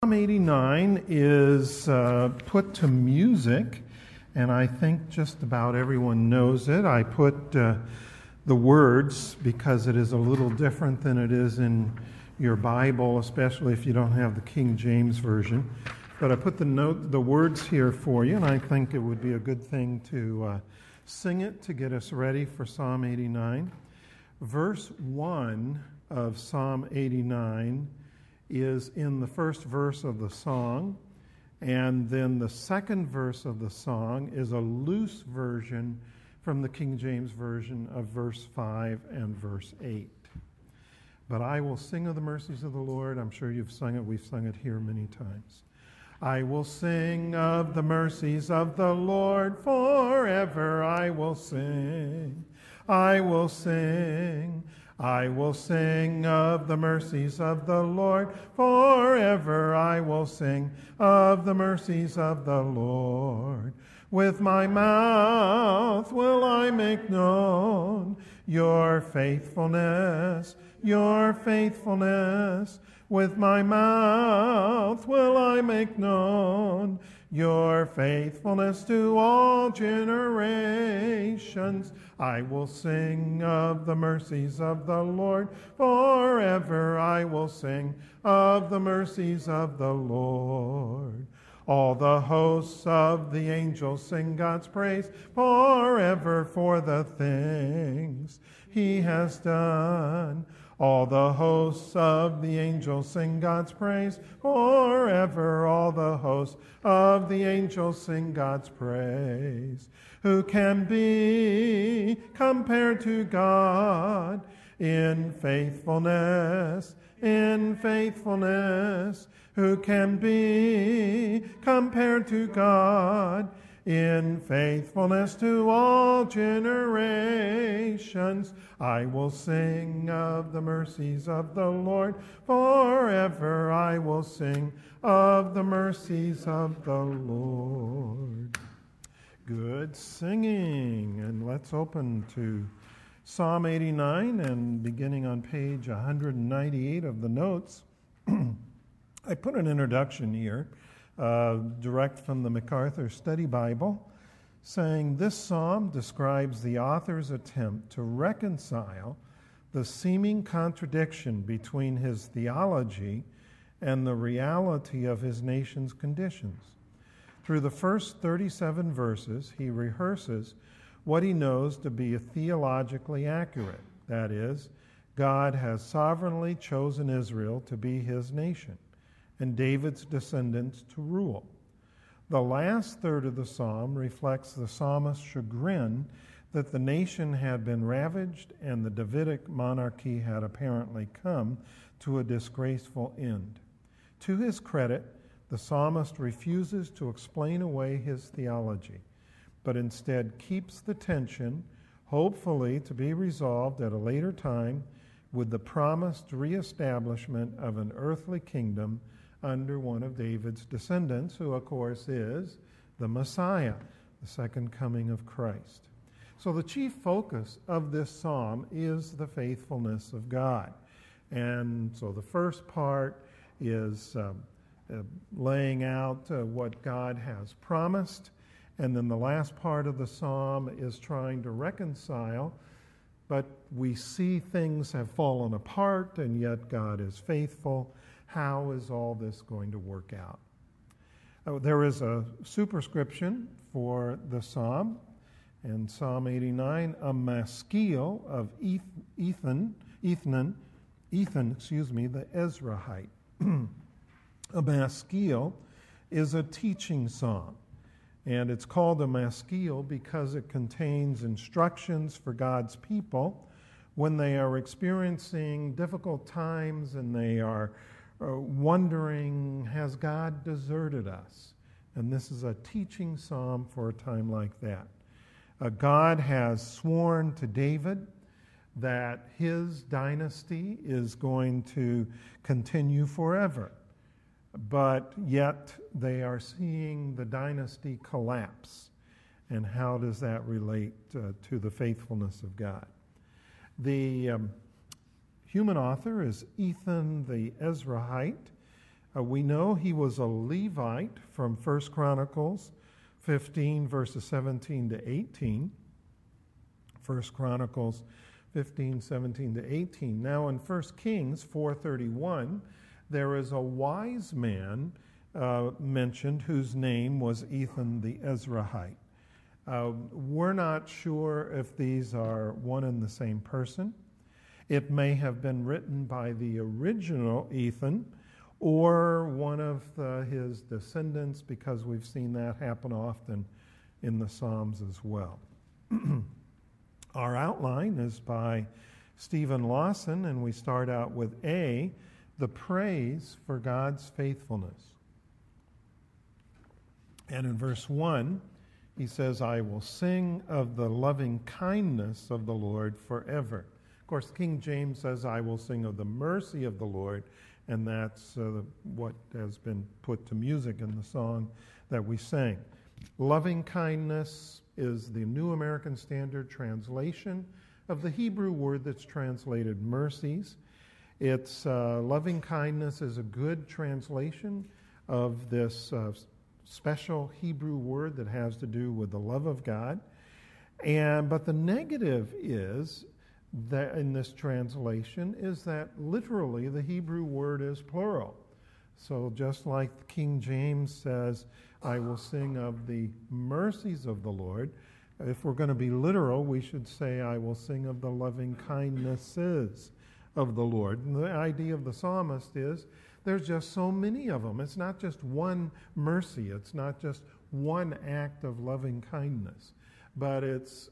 Psalm 89 is put to music, and I think just about everyone knows it. I put the words because it is a little different than it is in your Bible, especially if you don't have the King James Version. But I put the words here for you, and I think it would be a good thing to sing it to get us ready for Psalm 89. Verse 1 of Psalm 89 is in the first verse of the song, and then the second verse of the song is a loose version from the King James Version of verse 5 and verse 8. But I will sing of the mercies of the Lord. I'm sure you've sung it. We've sung it here many times. I will sing of the mercies of the Lord forever. I will sing. I will sing. I will sing of the mercies of the Lord forever. I will sing of the mercies of the Lord. With my mouth will I make known your faithfulness, your faithfulness. With my mouth will I make known your faithfulness to all generations. I will sing of the mercies of the Lord forever. I will sing of the mercies of the Lord. All the hosts of the angels sing God's praise forever for the things he has done. All the hosts of the angels sing God's praise forever. All the hosts of the angels sing God's praise. Who can be compared to God in faithfulness, in faithfulness? Who can be compared to God in faithfulness to all generations? I will sing of the mercies of the Lord forever. I will sing of the mercies of the Lord. Good singing. And let's open to Psalm 89 and beginning on page 198 of the notes. I put an introduction here, direct from the MacArthur Study Bible, saying this psalm describes the author's attempt to reconcile the seeming contradiction between his theology and the reality of his nation's conditions. Through the first 37 verses, he rehearses what he knows to be theologically accurate. That is, God has sovereignly chosen Israel to be his nation and David's descendants to rule. The last third of the psalm reflects the psalmist's chagrin that the nation had been ravaged and the Davidic monarchy had apparently come to a disgraceful end. To his credit, the psalmist refuses to explain away his theology, but instead keeps the tension, hopefully to be resolved at a later time, with the promised reestablishment of an earthly kingdom under one of David's descendants, who of course is the Messiah, the second coming of Christ. So the chief focus of this psalm is the faithfulness of God. And so the first part is laying out what God has promised, and then the last part of the psalm is trying to reconcile, but we see things have fallen apart and yet God is faithful. How is all this going to work out? There is a superscription for the psalm, in Psalm 89, a maskil of Ethan, the Ezrahite. A maskil is a teaching psalm, and it's called a maskil because it contains instructions for God's people when they are experiencing difficult times and they are wondering, has God deserted us? And this is a teaching psalm for a time like that. God has sworn to David that his dynasty is going to continue forever. But yet they are seeing the dynasty collapse. And how does that relate to the faithfulness of God? The human author is Ethan the Ezrahite. We know he was a Levite from 1 Chronicles 15, verses 17 to 18. 1 Chronicles 15, 17 to 18. Now in 1 Kings 4:31, there is a wise man mentioned whose name was Ethan the Ezrahite. We're not sure if these are one and the same person. It may have been written by the original Ethan or one of his descendants, because we've seen that happen often in the Psalms as well. Our outline is by Stephen Lawson, and we start out with A, the praise for God's faithfulness. And in verse 1, he says, I will sing of the loving kindness of the Lord forever. Of course, King James says, I will sing of the mercy of the Lord, and that's what has been put to music in the song that we sang. Loving kindness is the New American Standard translation of the Hebrew word that's translated mercies. It's loving kindness is a good translation of this special Hebrew word that has to do with the love of God. But the negative is that in this translation is that literally the Hebrew word is plural. So just like King James says, I will sing of the mercies of the Lord, if we're going to be literal, we should say, I will sing of the loving kindnesses of the Lord. And the idea of the psalmist is there's just so many of them. It's not just one mercy. It's not just one act of loving kindness, but it's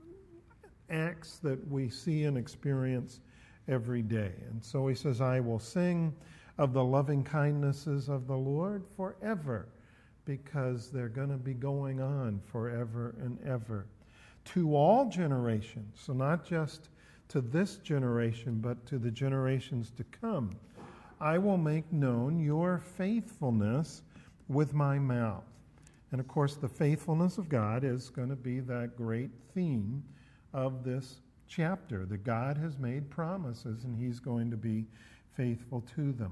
acts that we see and experience every day. And so he says, I will sing of the loving kindnesses of the Lord forever, because they're going to be going on forever and ever. To all generations, so not just to this generation, but to the generations to come, I will make known your faithfulness with my mouth. And of course, the faithfulness of God is going to be that great theme of this chapter, that God has made promises and he's going to be faithful to them.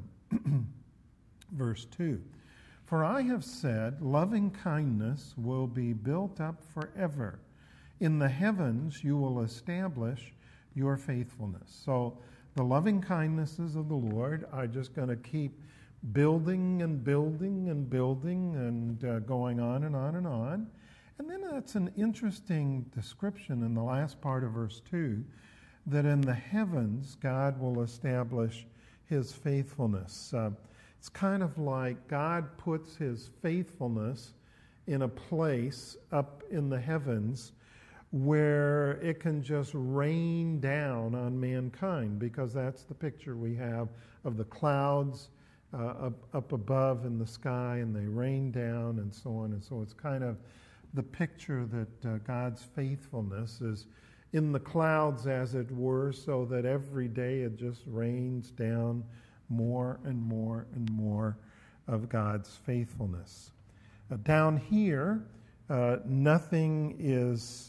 Verse 2, for I have said, loving kindness will be built up forever. In the heavens you will establish your faithfulness. So the loving kindnesses of the Lord are just going to keep building and building and building and going on and on and on. And then that's an interesting description in the last part of verse 2, that in the heavens God will establish his faithfulness. It's kind of like God puts his faithfulness in a place up in the heavens where it can just rain down on mankind, because that's the picture we have of the clouds up above in the sky, and they rain down and so on. And so it's kind of the picture that God's faithfulness is in the clouds, as it were, so that every day it just rains down more and more and more of God's faithfulness. Down here, nothing is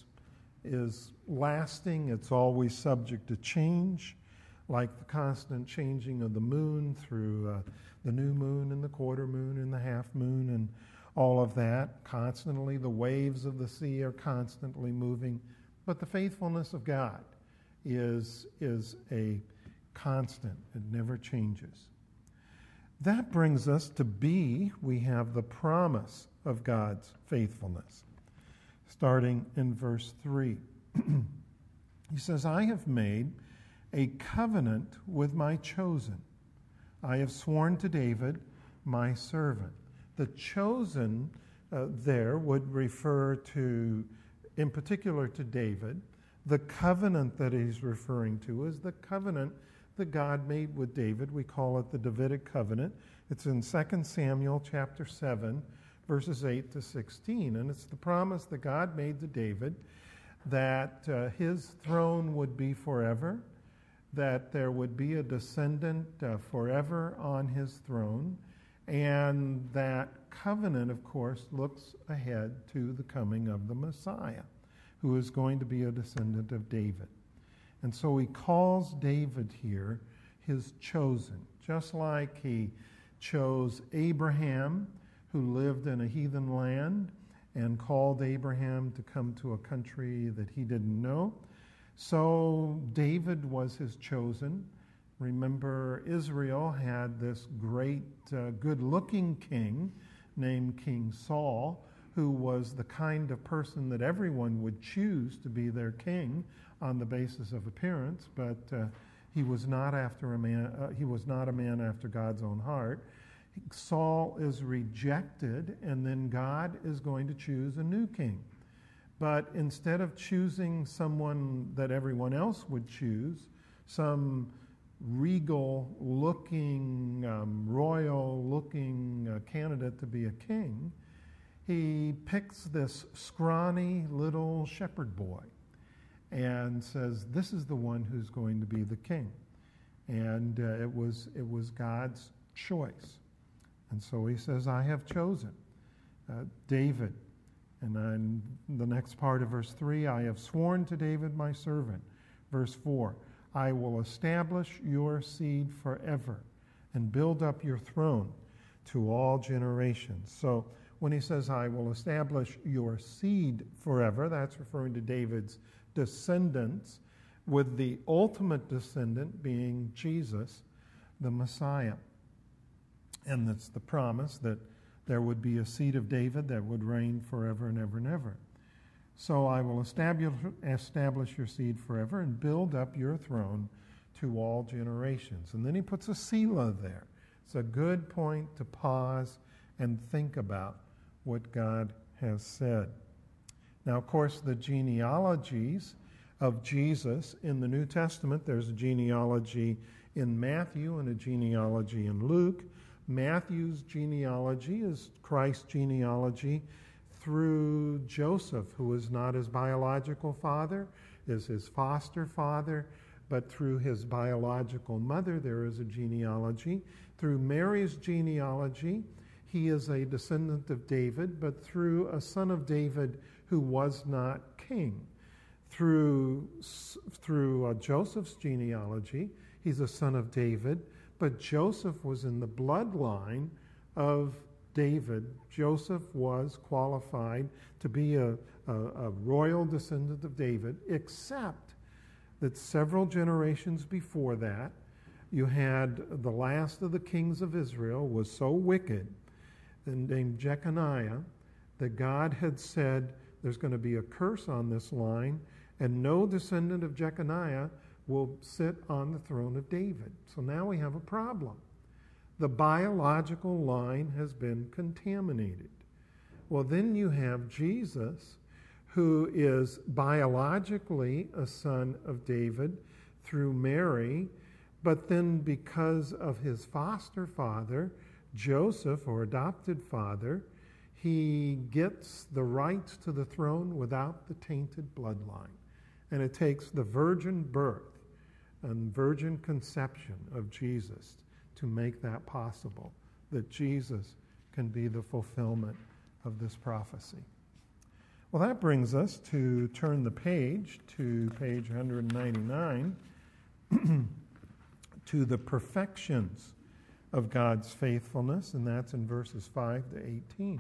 lasting. It's always subject to change, like the constant changing of the moon through the new moon and the quarter moon and the half moon and all of that. Constantly, the waves of the sea are constantly moving. But the faithfulness of God is a constant. It never changes. That brings us to B. We have the promise of God's faithfulness. Starting in verse 3. He says, I have made a covenant with my chosen. I have sworn to David, my servant. The chosen there would refer to, in particular to David. The covenant that he's referring to is the covenant that God made with David. We call it the Davidic covenant. It's in 2 Samuel chapter 7, verses 8 to 16. And it's the promise that God made to David that his throne would be forever, that there would be a descendant forever on his throne, and that covenant, of course, looks ahead to the coming of the Messiah, who is going to be a descendant of David. And so he calls David here his chosen, just like he chose Abraham, who lived in a heathen land, and called Abraham to come to a country that he didn't know. So David was his chosen. Remember, Israel had this great, good-looking king named King Saul, who was the kind of person that everyone would choose to be their king on the basis of appearance, but he was not a man after God's own heart. Saul is rejected, and then God is going to choose a new king. But instead of choosing someone that everyone else would choose, some regal-looking, royal-looking candidate to be a king, he picks this scrawny little shepherd boy and says, this is the one who's going to be the king. And it was God's choice. And so he says, I have chosen David. And then the next part of verse 3, I have sworn to David my servant. Verse 4, I will establish your seed forever and build up your throne to all generations. So when he says, I will establish your seed forever, that's referring to David's descendants, with the ultimate descendant being Jesus, the Messiah. And that's the promise that there would be a seed of David that would reign forever and ever and ever. So I will establish your seed forever and build up your throne to all generations. And then he puts a Selah there. It's a good point to pause and think about what God has said. Now, of course, the genealogies of Jesus in the New Testament, there's a genealogy in Matthew and a genealogy in Luke. Matthew's genealogy is Christ's genealogy through Joseph, who is not his biological father, is his foster father, but through his biological mother there is a genealogy. Through Mary's genealogy, he is a descendant of David, but through a son of David who was not king. Through Joseph's genealogy, he's a son of David, but Joseph was in the bloodline of David. Joseph was qualified to be a royal descendant of David, except that several generations before that, you had the last of the kings of Israel was so wicked, named Jeconiah, that God had said there's going to be a curse on this line, and no descendant of Jeconiah will sit on the throne of David. So now we have a problem. The biological line has been contaminated. Well, then you have Jesus, who is biologically a son of David through Mary, but then because of his foster father, Joseph, or adopted father, he gets the rights to the throne without the tainted bloodline. And it takes the virgin birth and virgin conception of Jesus to make that possible, that Jesus can be the fulfillment of this prophecy. Well, that brings us to turn the page to page 199 to the perfections of God's faithfulness, and that's in verses 5 to 18.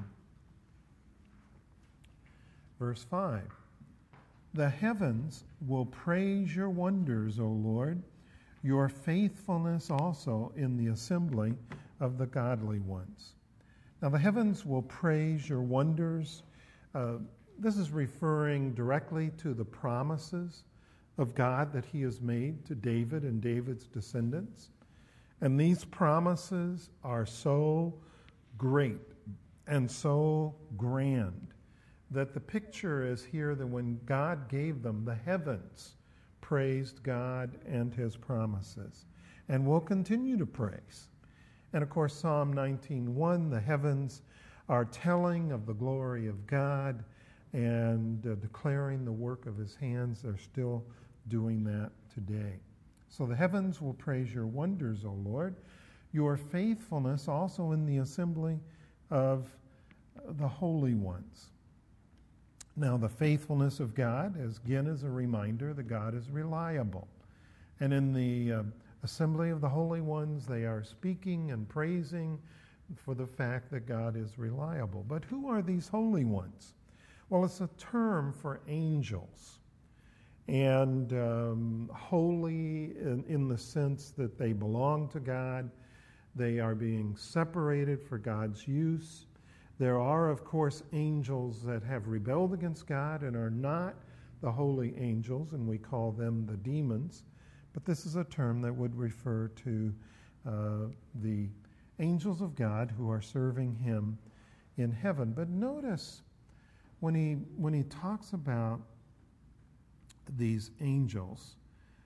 Verse 5. The heavens will praise your wonders, O Lord, your faithfulness also in the assembly of the godly ones. Now, the heavens will praise your wonders. This is referring directly to the promises of God that he has made to David and David's descendants. And these promises are so great and so grand that the picture is here that when God gave them, the heavens praised God and his promises, and will continue to praise. And of course, Psalm 19:1, the heavens are telling of the glory of God and declaring the work of his hands. They're still doing that today. So the heavens will praise your wonders, O Lord, your faithfulness also in the assembly of the holy ones. Now, the faithfulness of God, as again, is a reminder that God is reliable. And in the assembly of the holy ones. They are speaking and praising for the fact that God is reliable. But who are these holy ones? Well, it's a term for angels. And holy in the sense that they belong to God. They are being separated for God's use. There are, of course, angels that have rebelled against God and are not the holy angels, and we call them the demons. But this is a term that would refer to the angels of God who are serving him in heaven. But notice when he talks about these angels,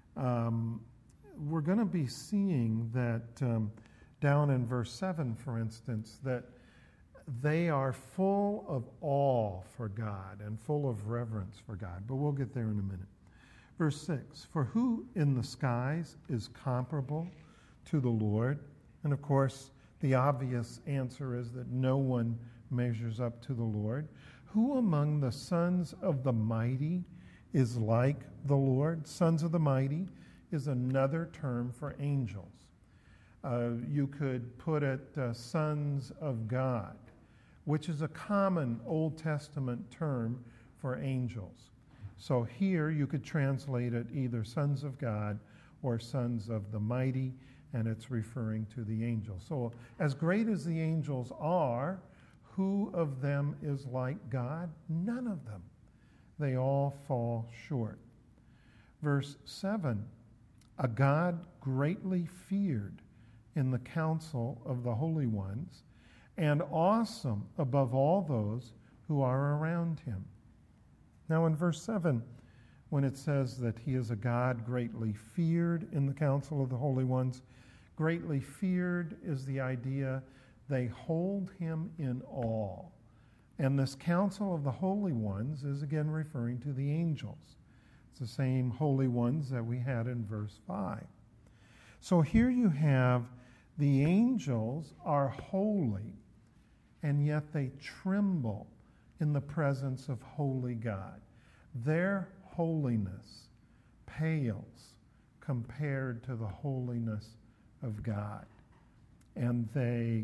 we're going to be seeing that down in verse 7, for instance, that they are full of awe for God and full of reverence for God. But we'll get there in a minute. Verse 6, for who in the skies is comparable to the Lord? And of course, the obvious answer is that no one measures up to the Lord. Who among the sons of the mighty is like the Lord? Sons of the mighty is another term for angels. You could put it sons of God, which is a common Old Testament term for angels. So here you could translate it either sons of God or sons of the mighty, and it's referring to the angels. So as great as the angels are, who of them is like God? None of them. They all fall short. Verse 7, a God greatly feared in the council of the holy ones, and awesome above all those who are around him. Now in verse 7, when it says that he is a God greatly feared in the council of the holy ones, greatly feared is the idea they hold him in awe. And this council of the holy ones is again referring to the angels. It's the same holy ones that we had in verse 5. So here you have the angels are holy, and yet they tremble in the presence of holy God. Their holiness pales compared to the holiness of God. And they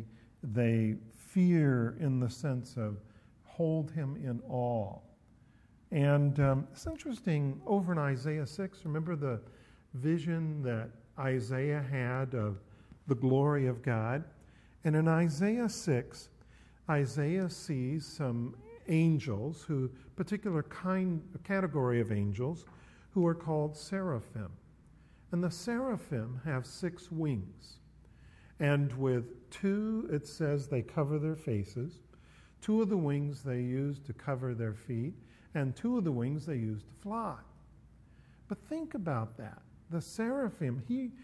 fear in the sense of hold him in awe. And it's interesting, over in Isaiah 6, remember the vision that Isaiah had of the glory of God? And in Isaiah 6, Isaiah sees some angels, particular category of angels, who are called seraphim. And the seraphim have 6 wings. And with 2, it says they cover their faces. 2 of the wings they use to cover their feet, and 2 of the wings they use to fly. But think about that. The seraphim,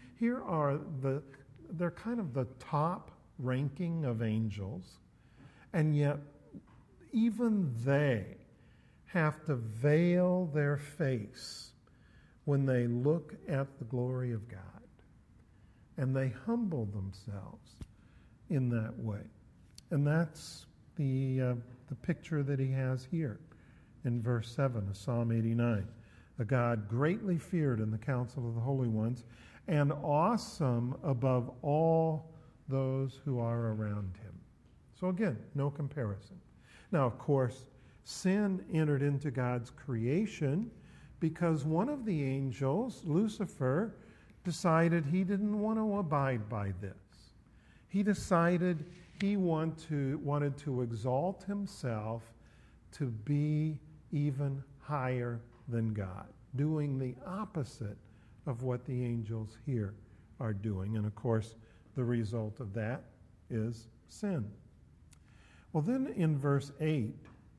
they're kind of the top ranking of angels, and yet even they have to veil their face when they look at the glory of God. And they humble themselves in that way. And that's the picture that he has here in verse 7 of Psalm 89. A God greatly feared in the council of the holy ones, and awesome above all those who are around him. So again, no comparison. Now, of course, sin entered into God's creation because one of the angels, Lucifer, decided he didn't want to abide by this. He decided he wanted to exalt himself to be even higher than God, doing the opposite of what the angels here are doing. And of course, the result of that is sin. Well, then in verse 8,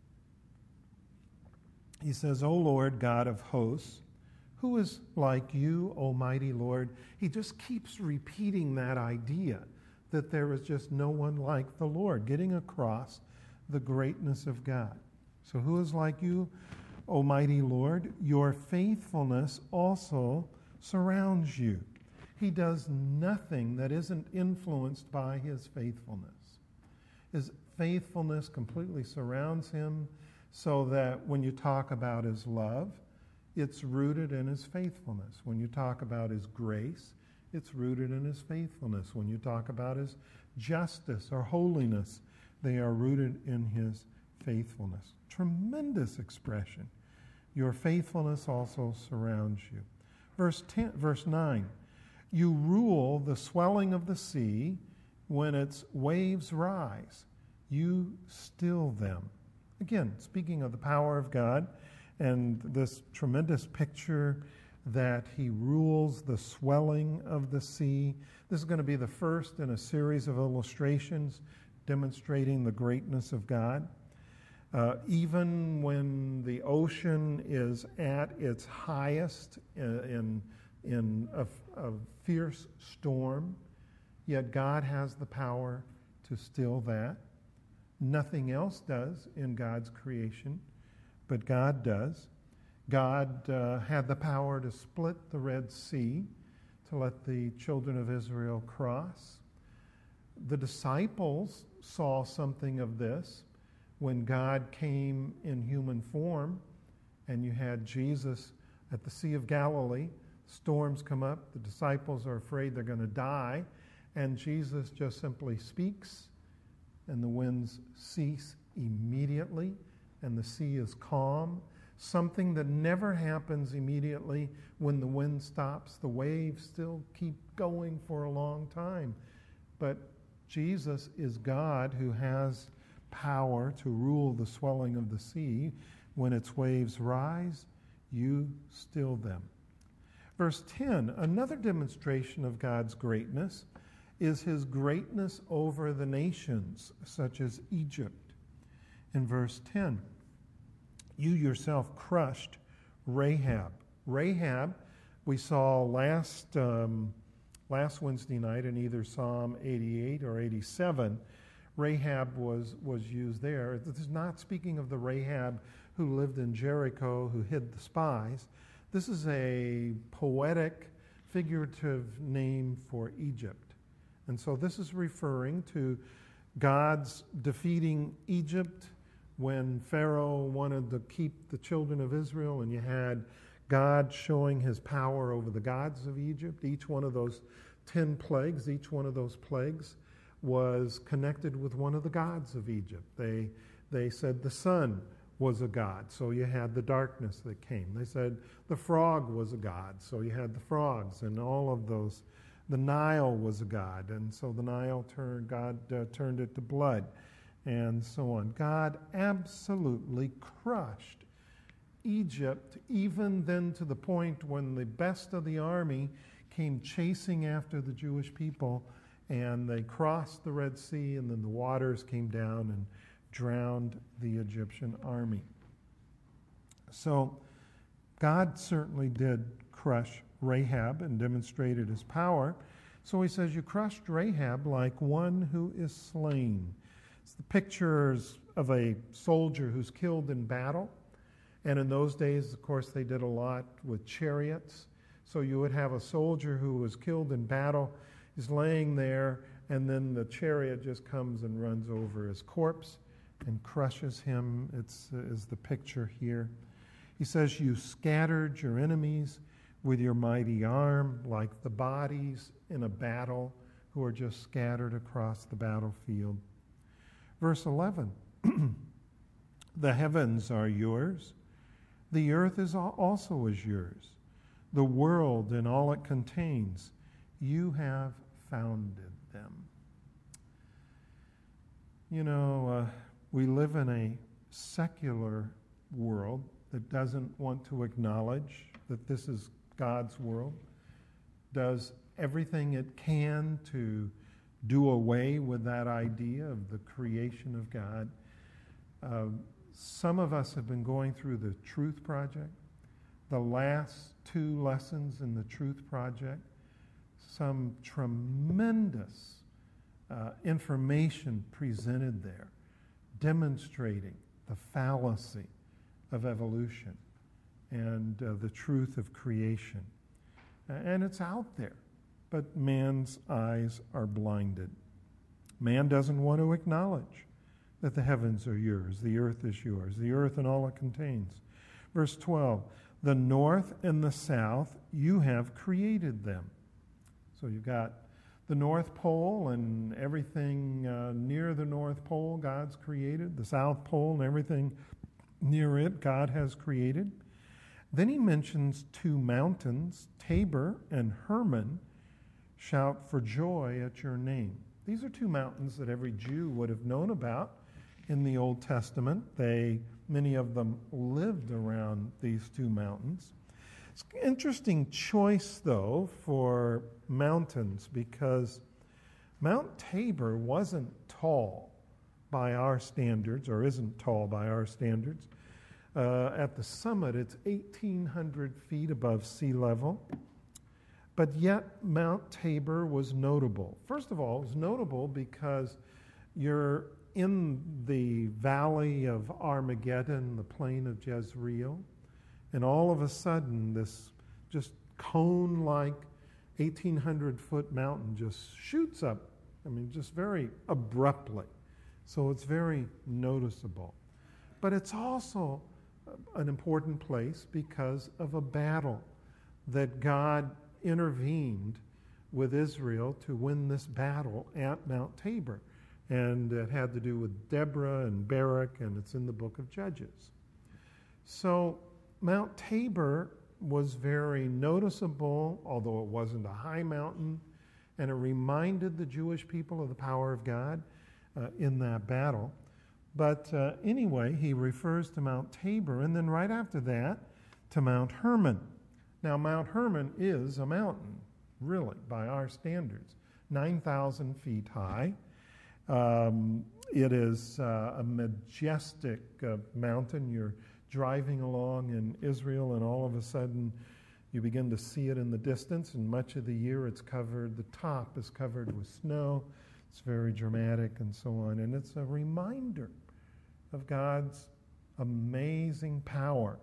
he says, O Lord God of hosts, who is like you, Almighty Lord? He just keeps repeating that idea that there is just no one like the Lord, getting across the greatness of God. So who is like you, Almighty Lord? Your faithfulness also surrounds you. He does nothing that isn't influenced by his faithfulness. His faithfulness completely surrounds him, so that when you talk about his love, it's rooted in his faithfulness. When you talk about his grace, It's rooted in his faithfulness. When you talk about his justice or holiness, they are rooted in his faithfulness. Tremendous expression. Your faithfulness also surrounds you. Verse 9, you rule the swelling of the sea when its waves rise. You still them. Again, speaking of the power of God and this tremendous picture that he rules the swelling of the sea. This is going to be the first in a series of illustrations demonstrating the greatness of God. Even when the ocean is at its highest in a fierce storm, yet God has the power to still that. Nothing else does in God's creation, but God does. God had the power to split the Red Sea to let the children of Israel cross. The disciples saw something of this when God came in human form, and you had Jesus at the Sea of Galilee. Storms come up, the disciples are afraid they're going to die, and Jesus just simply speaks, and the winds cease immediately, and the sea is calm. Something that never happens immediately when the wind stops. The waves still keep going for a long time. But Jesus is God who has power to rule the swelling of the sea. When its waves rise, you still them. Verse 10, another demonstration of God's greatness is his greatness over the nations, such as Egypt. In verse 10, you yourself crushed Rahab. Rahab, we saw last Wednesday night in either Psalm 88 or 87. Rahab was used there. This is not speaking of the Rahab who lived in Jericho, who hid the spies. This is a poetic, figurative name for Egypt. And so this is referring to God's defeating Egypt when Pharaoh wanted to keep the children of Israel, and you had God showing his power over the gods of Egypt. Each one of those 10 plagues, each one of those plagues was connected with one of the gods of Egypt. They said the sun was a god, so you had the darkness that came. They said the frog was a god, so you had the frogs and all of those. The Nile was a god, and so the Nile God turned it to blood, and so on. God absolutely crushed Egypt, even then to the point when the best of the army came chasing after the Jewish people, and they crossed the Red Sea, and then the waters came down and drowned the Egyptian army. So God certainly did crush Rahab and demonstrated his power. So he says, you crushed Rahab like one who is slain. It's the pictures of a soldier who's killed in battle. And in those days, of course, they did a lot with chariots. So you would have a soldier who was killed in battle, is laying there, and then the chariot just comes and runs over his corpse and crushes him. Is the picture here. He says, you scattered your enemies with your mighty arm, like the bodies in a battle who are just scattered across the battlefield. Verse 11, the heavens are yours. The earth is also is yours. The world and all it contains, you have founded them. You know, we live in a secular world that doesn't want to acknowledge that this is God's world, does everything it can to do away with that idea of the creation of God. Some of us have been going through the Truth Project. The last 2 lessons in the Truth Project, some tremendous information presented there, demonstrating the fallacy of evolution and the truth of creation. And it's out there, but man's eyes are blinded. Man doesn't want to acknowledge that the heavens are yours, the earth is yours, the earth and all it contains. Verse 12, the north and the south, you have created them. So you've got the North Pole and everything near the North Pole God's created, the South Pole and everything near it God has created. Then he mentions two mountains, Tabor and Hermon. Shout for joy at your name. These are two mountains that every Jew would have known about in the Old Testament. Many of them lived around these two mountains. It's an interesting choice, though, for mountains, because Mount Tabor wasn't tall by our standards, or isn't tall by our standards. At the summit, it's 1,800 feet above sea level. But yet, Mount Tabor was notable. First of all, it was notable because you're in the valley of Armageddon, the plain of Jezreel, and all of a sudden, this just cone-like 1,800-foot mountain just shoots up, just very abruptly. So it's very noticeable. But it's also an important place because of a battle that God intervened with Israel to win this battle at Mount Tabor. And it had to do with Deborah and Barak, and it's in the book of Judges. So Mount Tabor was very noticeable, although it wasn't a high mountain, and it reminded the Jewish people of the power of God in that battle. But anyway, he refers to Mount Tabor, and then right after that to Mount Hermon. Now, Mount Hermon is a mountain, really, by our standards, 9,000 feet high. It is a majestic mountain. You're driving along in Israel, and all of a sudden you begin to see it in the distance, and much of the year it's covered, the top is covered with snow. It's very dramatic and so on, and it's a reminder of God's amazing power.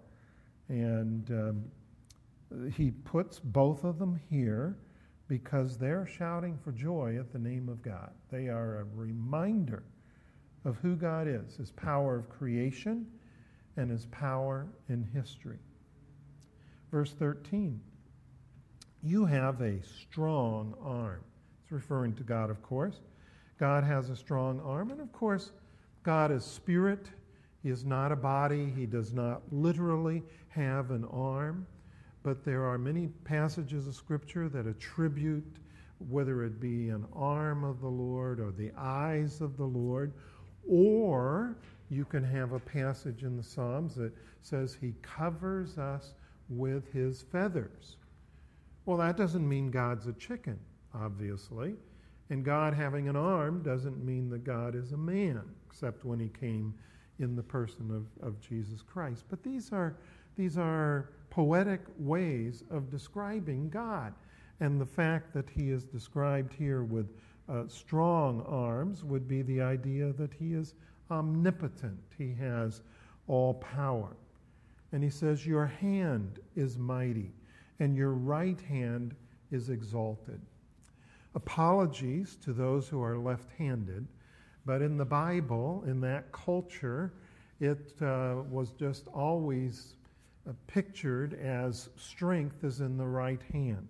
And he puts both of them here because they're shouting for joy at the name of God. They are a reminder of who God is, his power of creation and his power in history. Verse 13, you have a strong arm. It's referring to God, of course. God has a strong arm, and of course, God is spirit. He is not a body. He does not literally have an arm. But there are many passages of Scripture that attribute, whether it be an arm of the Lord or the eyes of the Lord, or you can have a passage in the Psalms that says he covers us with his feathers. Well, that doesn't mean God's a chicken, obviously. And God having an arm doesn't mean that God is a man, except when he came in the person of Jesus Christ. But these are poetic ways of describing God. And the fact that he is described here with strong arms would be the idea that he is omnipotent. He has all power. And he says, your hand is mighty, and your right hand is exalted. Apologies to those who are left-handed, but in the Bible, in that culture, it was just always pictured as strength is in the right hand.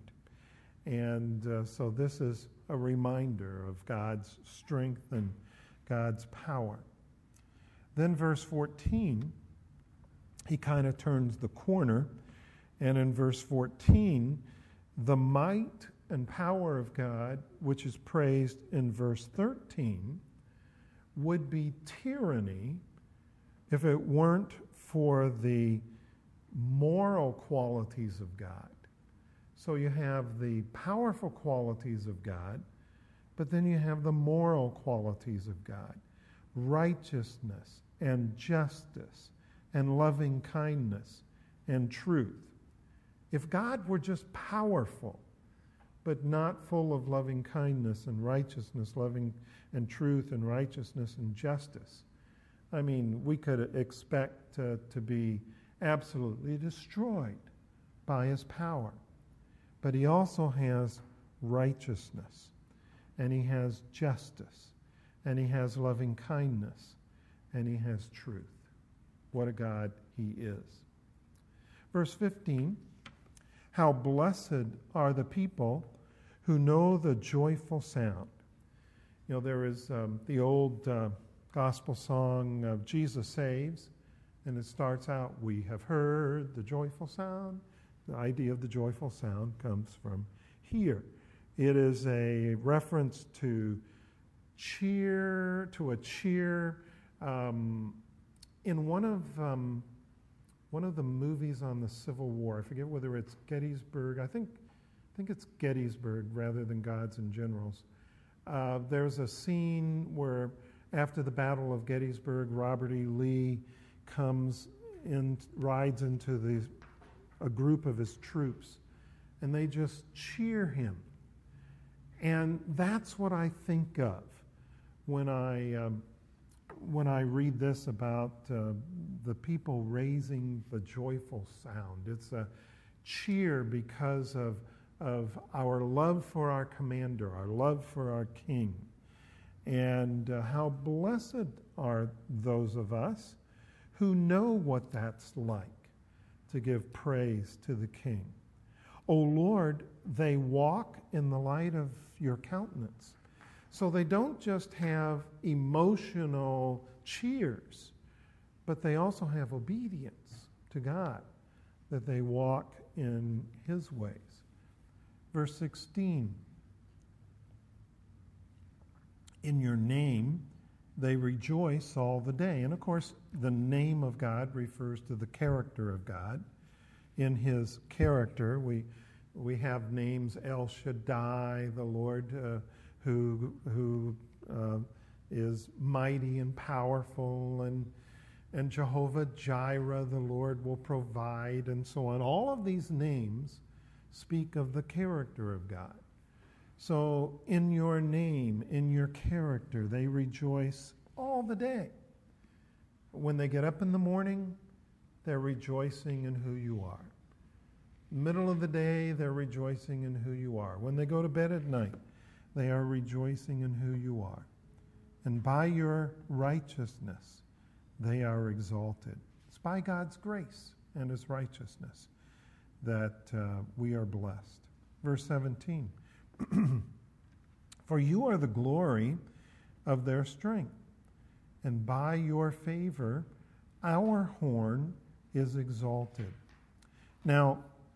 And so this is a reminder of God's strength and God's power. Then verse 14, he kind of turns the corner, and in verse 14, the might and power of God, which is praised in verse 13, would be tyranny if it weren't for the moral qualities of God. So you have the powerful qualities of God, but then you have the moral qualities of God. Righteousness and justice and loving kindness and truth. If God were just powerful, but not full of loving kindness and righteousness, loving and truth and righteousness and justice, we could expect to be absolutely destroyed by his power. But he also has righteousness, and he has justice, and he has loving kindness, and he has truth. What a God he is. Verse 15, how blessed are the people who know the joyful sound. You know, there is the old gospel song of Jesus Saves, and it starts out, we have heard the joyful sound. The idea of the joyful sound comes from here. It is a reference to cheer, in one of the movies on the Civil War. I forget whether it's Gettysburg. I think it's Gettysburg rather than Gods and Generals. There's a scene where after the Battle of Gettysburg, Robert E. Lee rides into a group of his troops, and they just cheer him. And that's what I think of when I read this about the people raising the joyful sound. It's a cheer because of our love for our commander, our love for our king, and how blessed are those of us who know what that's like to give praise to the king. O Lord, they walk in the light of your countenance. So they don't just have emotional cheers, but they also have obedience to God, that they walk in his ways. Verse 16, in your name they rejoice all the day. And of course, the name of God refers to the character of God. In his character, we have names El Shaddai, the Lord who is mighty and powerful, and Jehovah Jireh, the Lord will provide, and so on. All of these names speak of the character of God. So in your name, in your character, they rejoice all the day. When they get up in the morning, they're rejoicing in who you are. Middle of the day, they're rejoicing in who you are. When they go to bed at night, they are rejoicing in who you are. And by your righteousness, they are exalted. It's by God's grace and his righteousness that we are blessed. Verse 17, for you are the glory of their strength, and by your favor our horn is exalted. Now,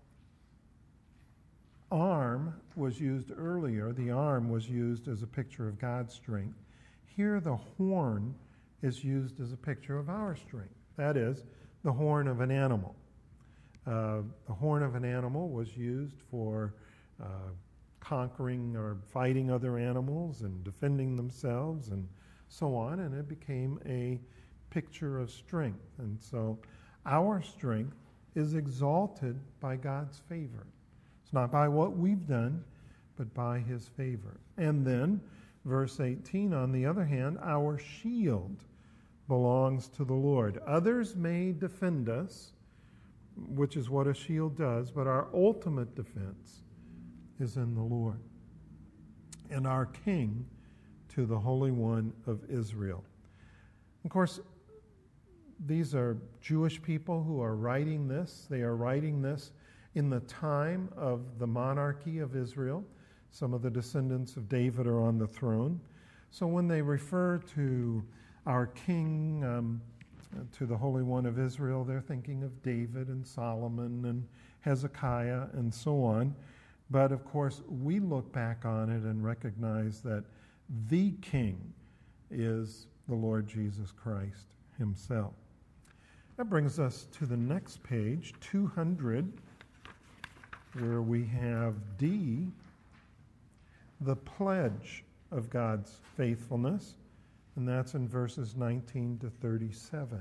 arm was used earlier. The arm was used as a picture of God's strength. Here the horn is used as a picture of our strength. That is, the horn of an animal. The horn of an animal was used for conquering or fighting other animals and defending themselves and so on, and it became a picture of strength. And so our strength is exalted by God's favor. It's not by what we've done, but by his favor. And then, verse 18, on the other hand, our shield belongs to the Lord. Others may defend us, which is what a shield does, but our ultimate defense is in the Lord. And our King to the Holy One of Israel. Of course, these are Jewish people who are writing this. They are writing this in the time of the monarchy of Israel. Some of the descendants of David are on the throne. So when they refer to our king, to the Holy One of Israel, they're thinking of David and Solomon and Hezekiah and so on. But of course, we look back on it and recognize that the king is the Lord Jesus Christ himself. That brings us to the next page, 200, where we have D, the pledge of God's faithfulness, and that's in verses 19 to 37.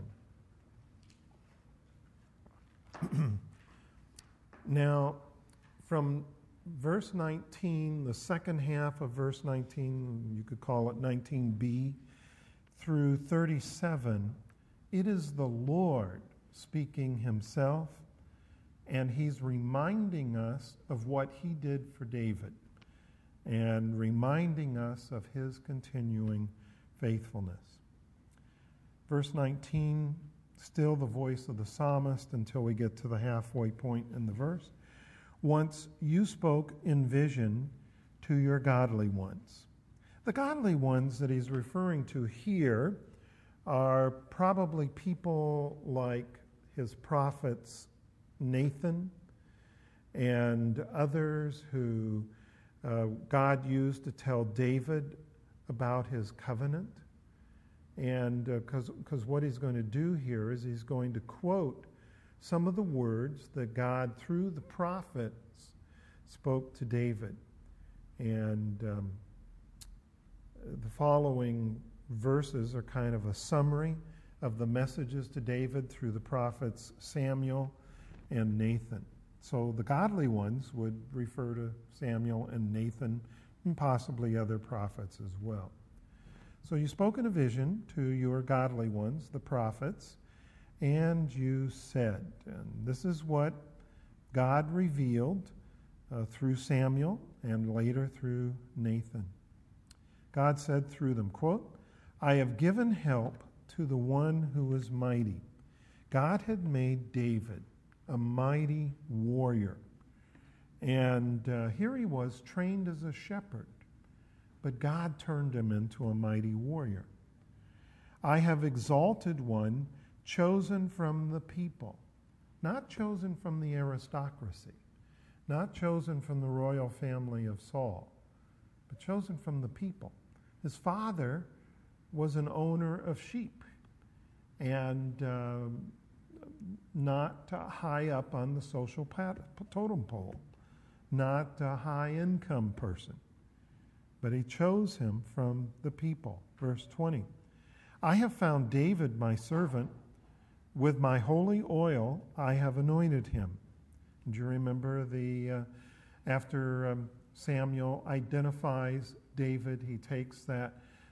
Now, from verse 19, the second half of verse 19, you could call it 19b, through 37, it is the Lord speaking himself, and he's reminding us of what he did for David and reminding us of his continuing faithfulness. Verse 19, still the voice of the psalmist until we get to the halfway point in the verse. Once you spoke in vision to your godly ones. The godly ones that he's referring to here are probably people like his prophets Nathan and others who God used to tell David about his covenant. And because what he's going to do here is he's going to quote some of the words that God, through the prophets, spoke to David. And the following verses are kind of a summary of the messages to David through the prophets Samuel and Nathan. So the godly ones would refer to Samuel and Nathan and possibly other prophets as well. So you spoke in a vision to your godly ones, the prophets, and you said, and this is what God revealed through Samuel and later through Nathan. God said through them, quote, I have given help to the one who is mighty. God had made David a mighty warrior. And here he was trained as a shepherd, but God turned him into a mighty warrior. I have exalted one chosen from the people, not chosen from the aristocracy, not chosen from the royal family of Saul, but chosen from the people. His father was an owner of sheep and not high up on the social totem pole, not a high-income person. But he chose him from the people. Verse 20, I have found David, my servant. With my holy oil I have anointed him. Do you remember after Samuel identifies David, he takes that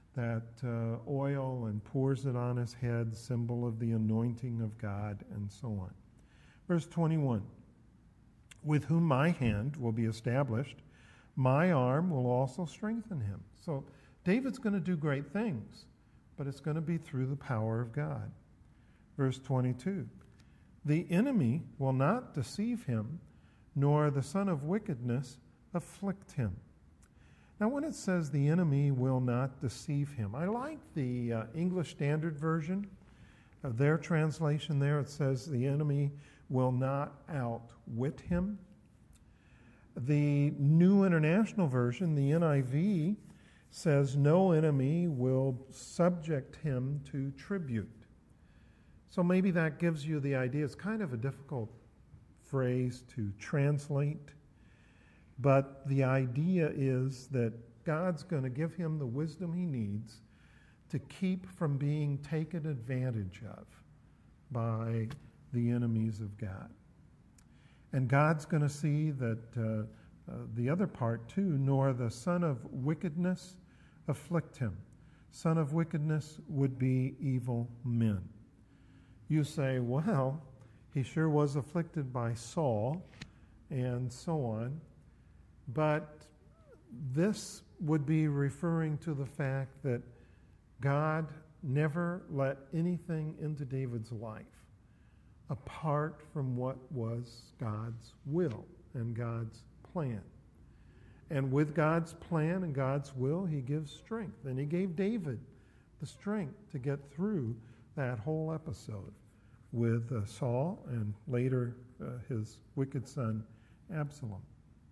oil and pours it on his head, symbol of the anointing of God, and so on. Verse 21, with whom my hand will be established, my arm will also strengthen him. So David's going to do great things, but it's going to be through the power of God. Verse 22, the enemy will not deceive him, nor the son of wickedness afflict him. Now, when it says the enemy will not deceive him, I like the English Standard Version of their translation there. It says the enemy will not outwit him. The New International Version, the NIV, says no enemy will subject him to tribute. So maybe that gives you the idea. It's kind of a difficult phrase to translate, but the idea is that God's going to give him the wisdom he needs to keep from being taken advantage of by the enemies of God. And God's going to see that the other part too, nor the son of wickedness afflict him. Son of wickedness would be evil men. You say, well, he sure was afflicted by Saul and so on, but this would be referring to the fact that God never let anything into David's life apart from what was God's will and God's plan. And with God's plan and God's will, he gives strength. And he gave David the strength to get through that whole episode with Saul and later his wicked son Absalom.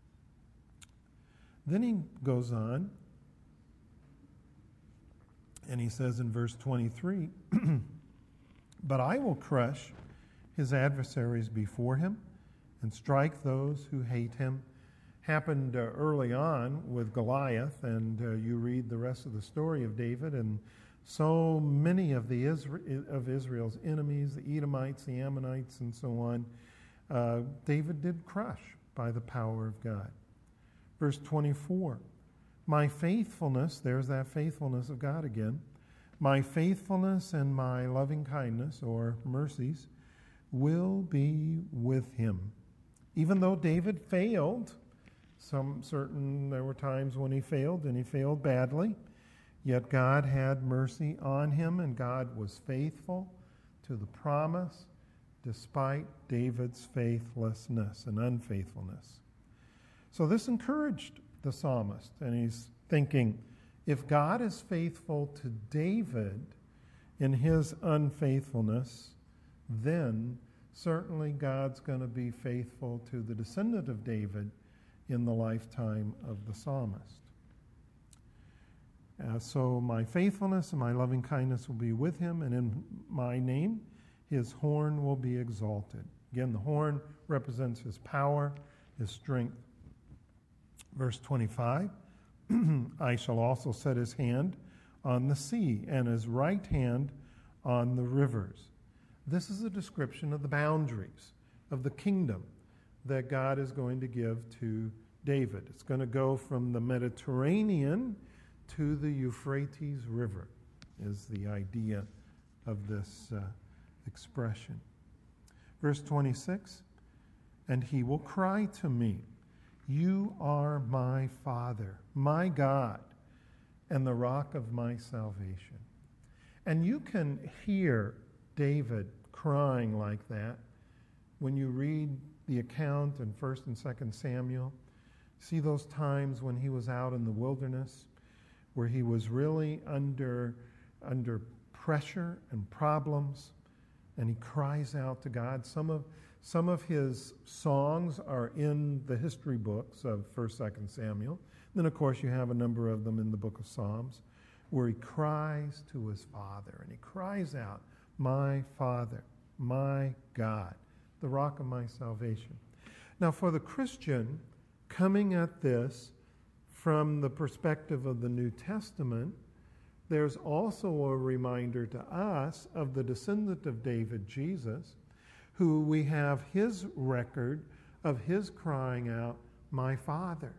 Then he goes on and he says in verse 23, but I will crush his adversaries before him and strike those who hate him. Happened early on with Goliath, and you read the rest of the story of David, and so many of Israel's enemies, the Edomites, the Ammonites, and so on, David did crush by the power of God. Verse 24, my faithfulness, there's that faithfulness of God again, my faithfulness and my loving kindness, or mercies, will be with him. Even though David failed, there were times when he failed, and he failed badly, yet God had mercy on him, and God was faithful to the promise despite David's faithlessness and unfaithfulness. So this encouraged the psalmist. And he's thinking, if God is faithful to David in his unfaithfulness, then certainly God's going to be faithful to the descendant of David in the lifetime of the psalmist. So my faithfulness and my loving kindness will be with him, and in my name his horn will be exalted. Again, the horn represents his power, his strength. Verse 25, I shall also set his hand on the sea and his right hand on the rivers. This is a description of the boundaries of the kingdom that God is going to give to David. It's going to go from the Mediterranean to the Euphrates River, is the idea of this expression. Verse 26, and he will cry to me, you are my Father, my God, and the rock of my salvation. And you can hear David crying like that when you read the account in 1st and 2nd Samuel. See those times when he was out in the wilderness where he was really under pressure and problems, and he cries out to God. Some of his songs are in the history books of 1st, 2nd Samuel. Then, of course, you have a number of them in the book of Psalms where he cries to his Father, and he cries out, my Father, my God, the rock of my salvation. Now, for the Christian, coming at this from the perspective of the New Testament, there's also a reminder to us of the descendant of David, Jesus, who we have his record of his crying out, my Father.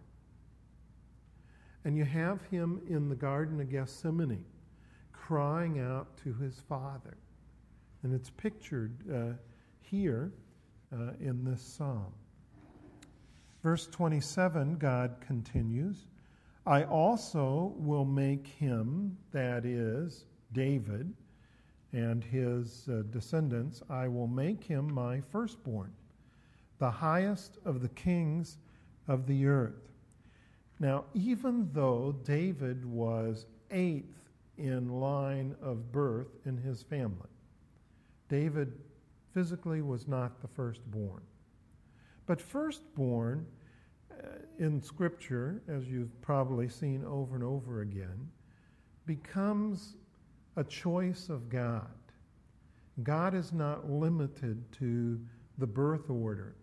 And you have him in the Garden of Gethsemane crying out to his Father. And it's pictured here in this psalm. Verse 27, God continues, I also will make him, that is, David, and his descendants, I will make him my firstborn, the highest of the kings of the earth. Now, even though David was 8th in line of birth in his family, David physically was not the firstborn. But firstborn in Scripture, as you've probably seen over and over again, becomes a choice of God. God is not limited to the birth order.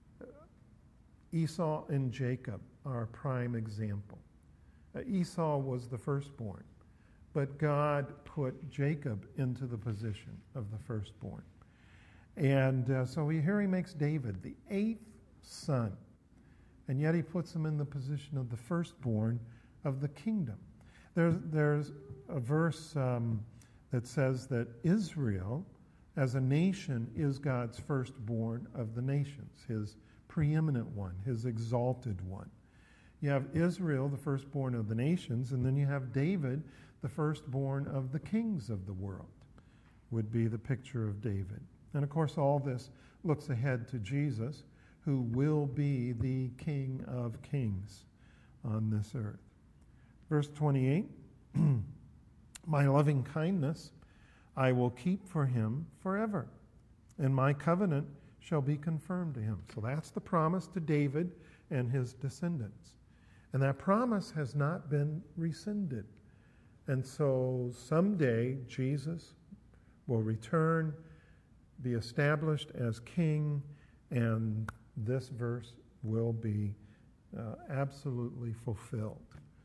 Esau and Jacob are a prime example. Esau was the firstborn, but God put Jacob into the position of the firstborn. And so here he makes David the 8th son, and yet he puts him in the position of the firstborn of the kingdom. There's a verse that says that Israel, as a nation, is God's firstborn of the nations, his preeminent one, his exalted one. You have Israel, the firstborn of the nations, and then you have David, the firstborn of the kings of the world, would be the picture of David. And of course, all this looks ahead to Jesus, who will be the King of Kings on this earth. Verse 28, my loving kindness I will keep for him forever, and my covenant shall be confirmed to him. So that's the promise to David and his descendants. And that promise has not been rescinded. And so someday Jesus will return, be established as king, and this verse will be absolutely fulfilled.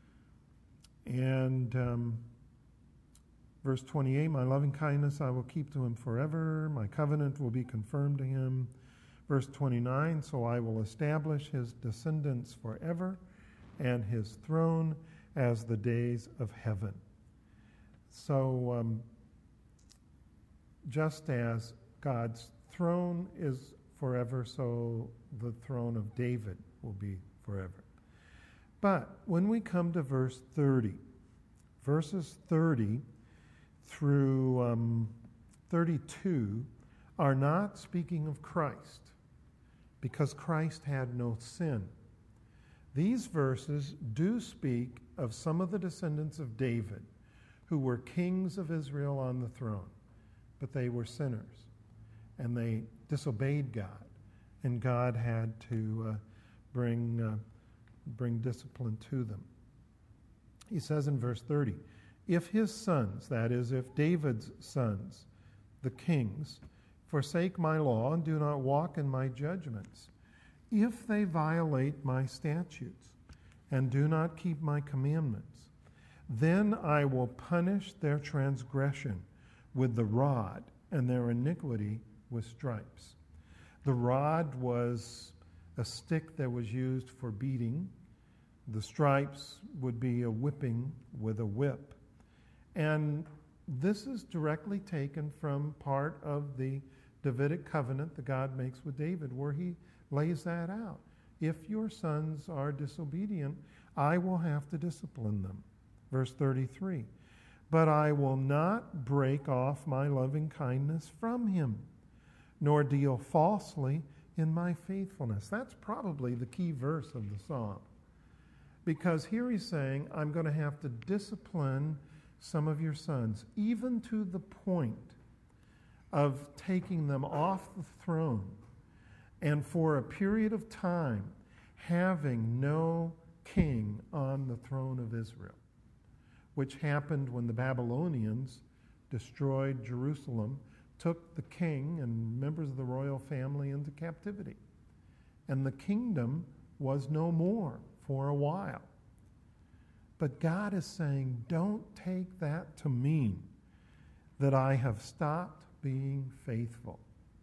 And verse 28, my loving kindness I will keep to him forever. My covenant will be confirmed to him. Verse 29, so I will establish his descendants forever and his throne as the days of heaven. So just as God's throne is forever, so the throne of David will be forever. But when we come to verse 30, verses 30 through 32 are not speaking of Christ, because Christ had no sin. These verses do speak of some of the descendants of David who were kings of Israel on the throne, but they were sinners, and they disobeyed God, and God had to bring discipline to them. He says in verse 30, if his sons, that is, if David's sons, the kings, forsake my law and do not walk in my judgments, if they violate my statutes and do not keep my commandments, then I will punish their transgression with the rod and their iniquity with stripes. The rod was a stick that was used for beating. The stripes would be a whipping with a whip. And this is directly taken from part of the Davidic covenant that God makes with David, where he lays that out. If your sons are disobedient, I will have to discipline them. Verse 33, but I will not break off my loving kindness from him, nor deal falsely in my faithfulness. That's probably the key verse of the psalm. Because here he's saying, I'm going to have to discipline some of your sons, even to the point of taking them off the throne, and for a period of time having no king on the throne of Israel, which happened when the Babylonians destroyed Jerusalem, took the king and members of the royal family into captivity. And the kingdom was no more for a while. But God is saying, don't take that to mean that I have stopped being faithful.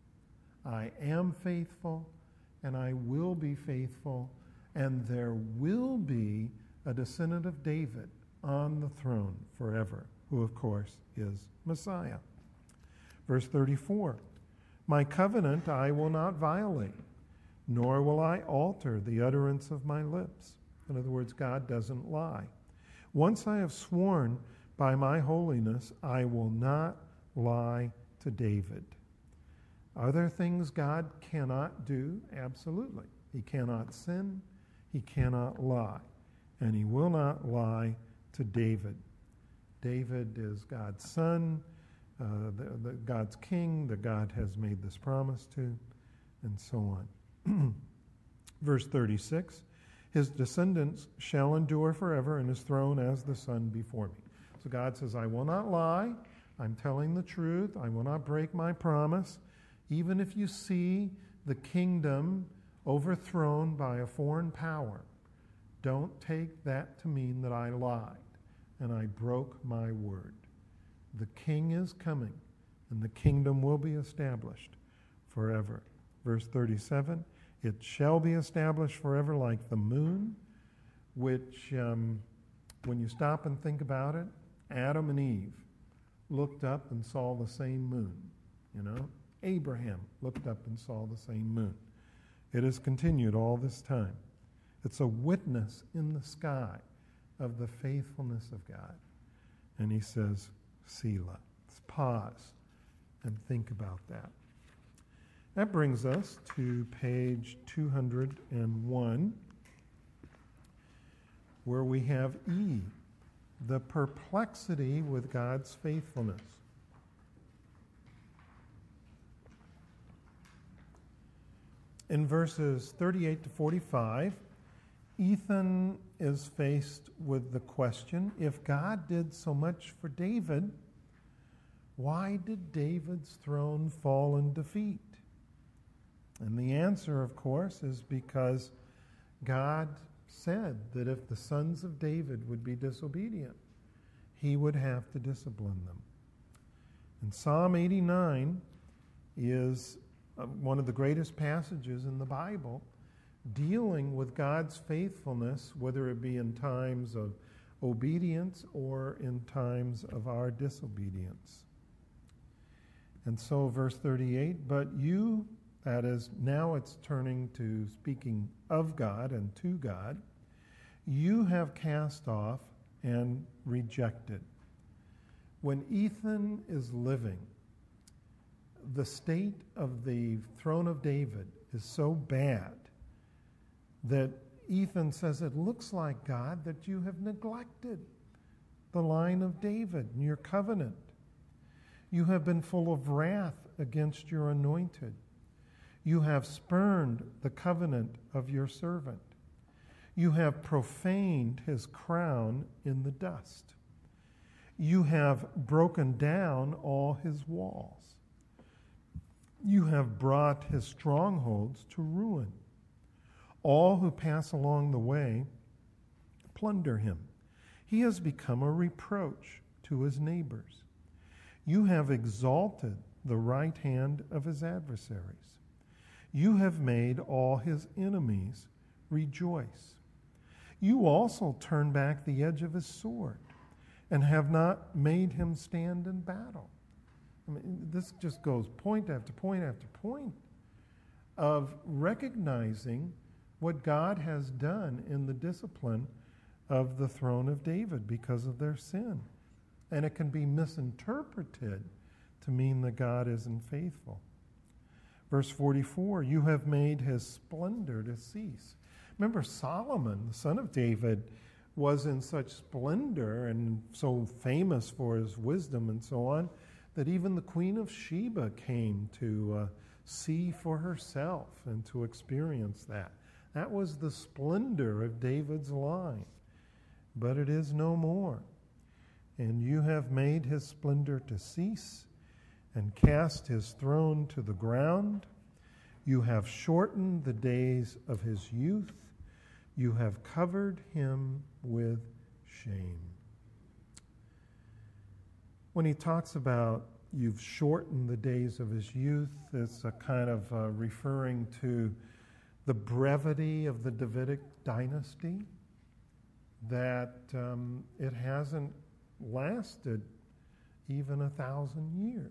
I am faithful, and I will be faithful, and there will be a descendant of David on the throne forever, who of course is Messiah. Verse 34, my covenant I will not violate, nor will I alter the utterance of my lips. In other words, God doesn't lie. Once I have sworn by my holiness, I will not lie to David. Are there things God cannot do? Absolutely. He cannot sin, he cannot lie, and he will not lie to David. David is God's son, God's king that God has made this promise to, and so on. Verse 36, his descendants shall endure forever, and his throne as the sun before me. So God says, I will not lie. I'm telling the truth. I will not break my promise. Even if you see the kingdom overthrown by a foreign power, don't take that to mean that I lied and I broke my word. The king is coming, and the kingdom will be established forever. Verse 37, it shall be established forever like the moon, which, when you stop and think about it, Adam and Eve looked up and saw the same moon. You know, Abraham looked up and saw the same moon. It has continued all this time. It's a witness in the sky of the faithfulness of God. And he says, Selah. Let's pause and think about that. That brings us to page 201, where we have E, the perplexity with God's faithfulness. In verses 38 to 45, Ethan is faced with the question, if God did so much for David, why did David's throne fall in defeat? And the answer, of course, is because God said that if the sons of David would be disobedient, he would have to discipline them. And Psalm 89 is one of the greatest passages in the Bible dealing with God's faithfulness, whether it be in times of obedience or in times of our disobedience. And so verse 38, but you, that is, now it's turning to speaking of God and to God, you have cast off and rejected. When Ethan is living, the state of the throne of David is so bad that Ethan says, it looks like, God, that you have neglected the line of David and your covenant. You have been full of wrath against your anointed. You have spurned the covenant of your servant. You have profaned his crown in the dust. You have broken down all his walls. You have brought his strongholds to ruin. All who pass along the way plunder him. He has become a reproach to his neighbors. You have exalted the right hand of his adversaries. You have made all his enemies rejoice. You also turn back the edge of his sword and have not made him stand in battle. I mean, this just goes point after point after point of recognizing what God has done in the discipline of the throne of David because of their sin. And it can be misinterpreted to mean that God isn't faithful. Verse 44, you have made his splendor to cease. Remember, Solomon, the son of David, was in such splendor and so famous for his wisdom and so on, that even the Queen of Sheba came to see for herself and to experience that. That was the splendor of David's line. But it is no more. And you have made his splendor to cease and cast his throne to the ground. You have shortened the days of his youth. You have covered him with shame. When he talks about you've shortened the days of his youth, it's a kind of referring to the brevity of the Davidic dynasty, that it hasn't lasted even 1,000 years.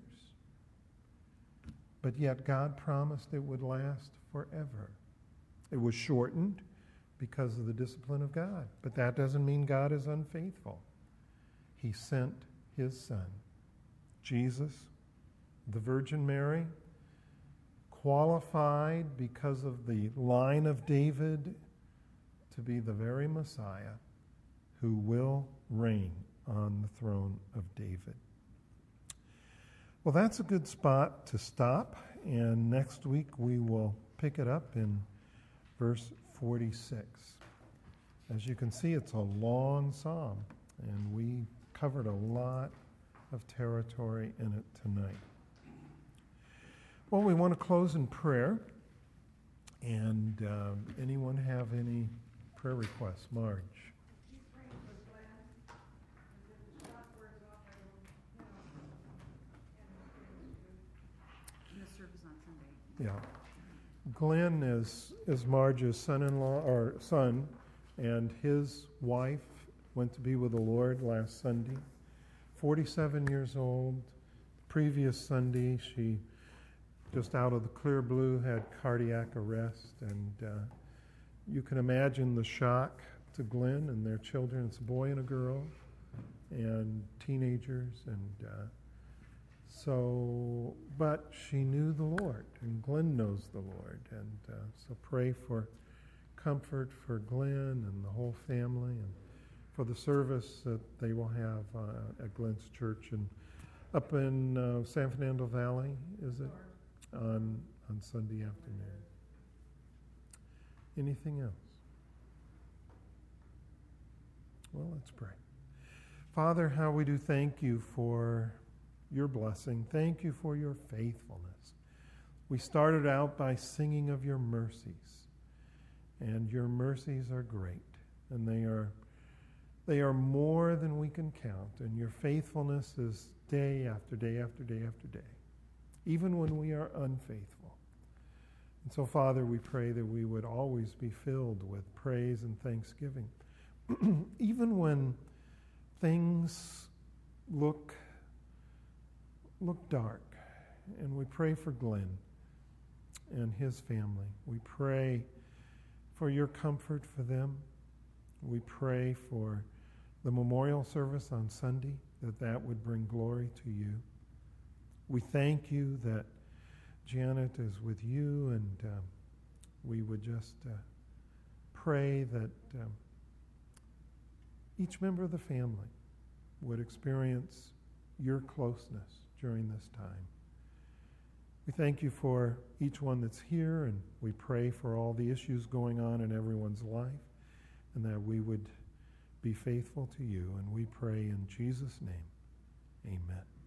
But yet God promised it would last forever. It was shortened because of the discipline of God. But that doesn't mean God is unfaithful. He sent his son, Jesus, the Virgin Mary, qualified because of the line of David to be the very Messiah who will reign on the throne of David. Well, that's a good spot to stop, and next week we will pick it up in verse 46. As you can see, it's a long psalm, and we covered a lot of territory in it tonight. Well, we want to close in prayer, and anyone have any prayer requests? Marge. Yeah. Glenn is Marge's son-in-law, or son, and his wife went to be with the Lord last Sunday. 47 years old. Previous Sunday, she, just out of the clear blue, had cardiac arrest, and you can imagine the shock to Glenn and their children. It's a boy and a girl, and teenagers, and but she knew the Lord, and Glenn knows the Lord, and so pray for comfort for Glenn and the whole family, and for the service that they will have at Glenn's church and up in San Fernando Valley, is it? On Sunday afternoon. Anything else? Well, let's pray. Father, how we do thank you for your blessing. Thank you for your faithfulness. We started out by singing of your mercies, and your mercies are great, and they are more than we can count, and your faithfulness is day after day after day after day, even when we are unfaithful. And so, Father, we pray that we would always be filled with praise and thanksgiving, even when things look dark. And we pray for Glenn and his family. We pray for your comfort for them. We pray for the memorial service on Sunday, that would bring glory to you. We thank you that Janet is with you, and we would just pray that each member of the family would experience your closeness during this time. We thank you for each one that's here, and we pray for all the issues going on in everyone's life, and that we would be faithful to you. And we pray in Jesus' name, amen.